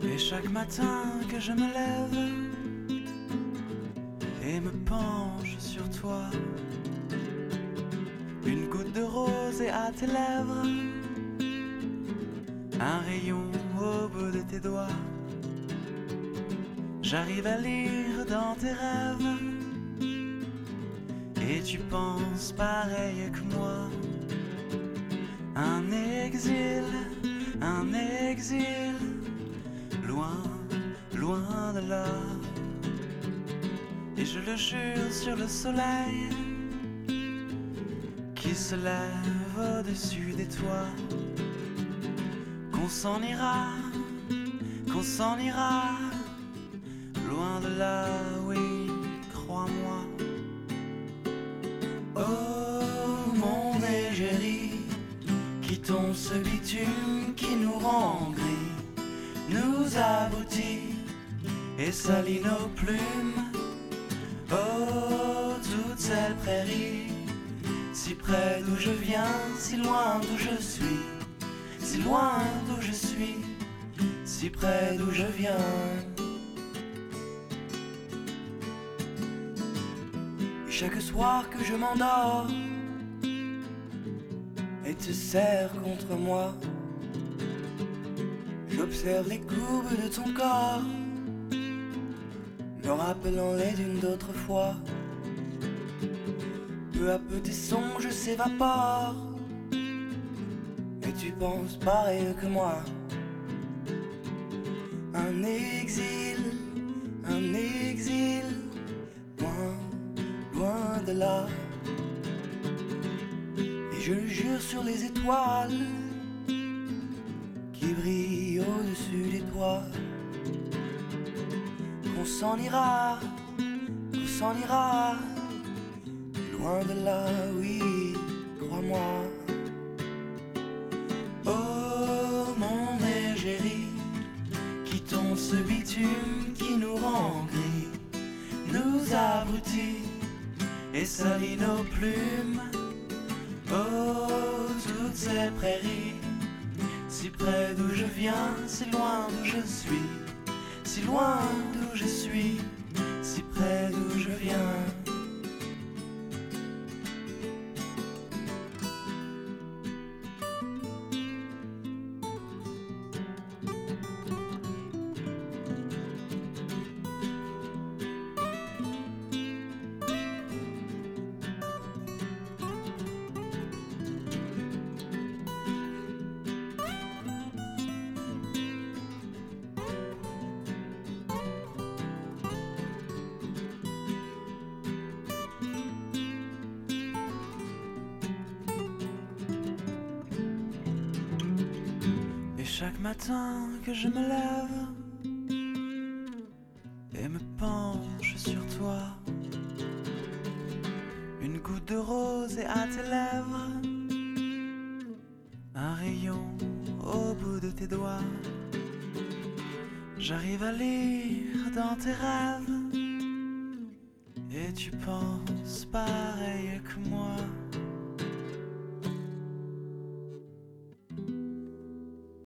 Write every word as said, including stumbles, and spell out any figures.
Et chaque matin que je me lève et me penche sur toi, une goutte de rose est à tes lèvres, un rayon au bout de tes doigts. J'arrive à lire dans tes rêves et tu penses pareil que moi. Un exil, un exil, loin, loin de là. Et je le jure sur le soleil qui se lève au-dessus des toits, qu'on s'en ira, qu'on s'en ira, loin de là, oui, crois-moi. Oh mon égérie, quittons ce bitume qui nous rend gris, nous abrutit et salit nos plumes. Oh toute cette prairie, si près d'où je viens, si loin d'où je suis, si loin d'où je suis, si près d'où je viens. Et chaque soir que je m'endors et te serre contre moi, j'observe les courbes de ton corps, me rappelant les dunes d'autrefois. Peu à peu tes songes s'évaporent et tu penses pareil que moi. Un exil, un exil, loin, loin de là. Et je le jure sur les étoiles qui brillent au-dessus des toits, qu'on s'en ira, qu'on s'en ira, loin de là, oui, crois-moi. Oh mon égérie, quittons ce bitume qui nous rend gris, nous abrutit et salit nos plumes. Oh toutes ces prairies, si près d'où je viens, si loin d'où je suis, si loin d'où je suis, si près d'où je viens. Chaque matin que je me lève et me penche sur toi, une goutte de rose est à tes lèvres, un rayon au bout de tes doigts. J'arrive à lire dans tes rêves et tu penses pareil que moi.